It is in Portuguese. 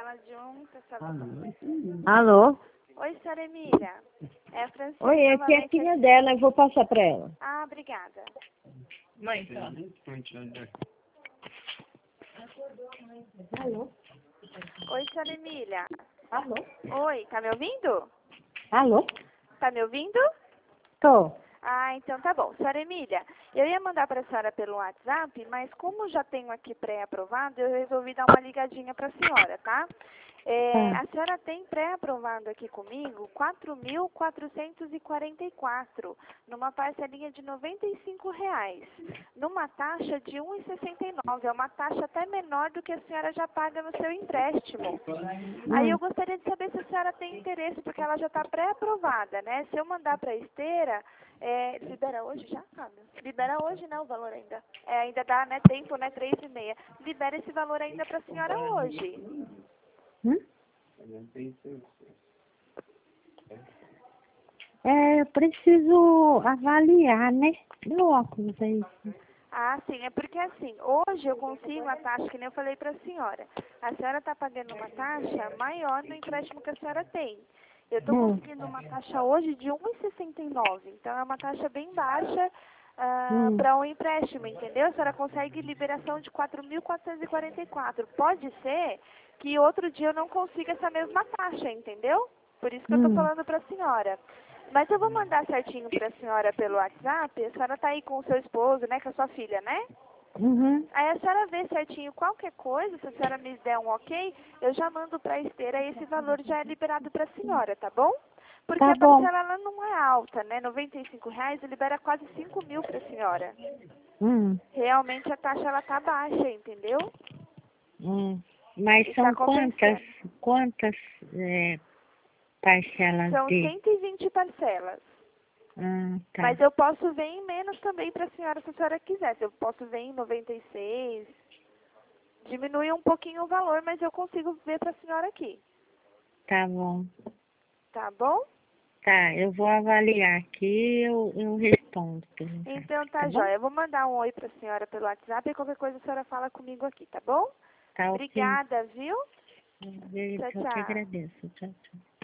Parcela de um, parcela... Alô? Oi, senhora Emília. É a Francisca. Oi, aqui é a filha dela, eu vou passar pra ela. Ah, obrigada. Mãe, Alô? Oi, senhora Emília. Alô? Oi, tá me ouvindo? Alô? Tá me ouvindo? Tô. Ah, então tá bom. Senhora Emília, eu ia mandar para a senhora pelo WhatsApp, mas como já tenho aqui pré-aprovado, eu resolvi dar uma ligadinha para a senhora, tá? Tá. A senhora tem pré-aprovado aqui comigo 4.444, numa parcelinha de R$ 95, numa taxa de 1,69. É uma taxa até menor do que a senhora já paga no seu empréstimo. Aí eu gostaria de saber se a senhora tem interesse, porque ela já está pré-aprovada, né? Se eu mandar para a esteira, libera hoje já, Fábio? Libera hoje, né, o valor ainda. Ainda dá, né, tempo, né, 3,5. Libera esse valor ainda para a senhora hoje. Eu preciso avaliar, né? Meu óculos aí. Ah, sim, é porque assim, hoje eu consigo a taxa, que nem eu falei para a senhora. A senhora está pagando uma taxa maior no empréstimo que a senhora tem. Eu estou conseguindo uma taxa hoje de 1,69. Então é uma taxa bem baixa para um empréstimo, entendeu? A senhora consegue liberação de 4.444. Pode ser que outro dia eu não consiga essa mesma taxa, entendeu? Por isso que eu estou falando para a senhora. Mas eu vou mandar certinho para a senhora pelo WhatsApp. A senhora está aí com o seu esposo, né? Com a sua filha, né? Aí a senhora vê certinho qualquer coisa, se a senhora me der um ok, eu já mando para a esteira e esse valor já é liberado para a senhora, tá bom? Porque Tá a bom. parcela ela não é alta, né? R$ 95 libera quase 5.000 para a senhora. Realmente a taxa ela tá baixa, entendeu? Mas E são tá compensando. quantas parcelas São de... 120 parcelas. Tá. Mas eu posso ver em menos também para a senhora, se a senhora quiser. Eu posso ver em 96. Diminui um pouquinho o valor, mas eu consigo ver para a senhora aqui. Tá bom. Tá bom? Tá, eu vou avaliar aqui e eu respondo. Então tá Tá bom? jóia. Eu vou mandar um oi para a senhora pelo WhatsApp e qualquer coisa a senhora fala comigo aqui, tá bom? Tá ok. Obrigada, viu? Eu Tchau, que tchau. agradeço. Tchau, tchau.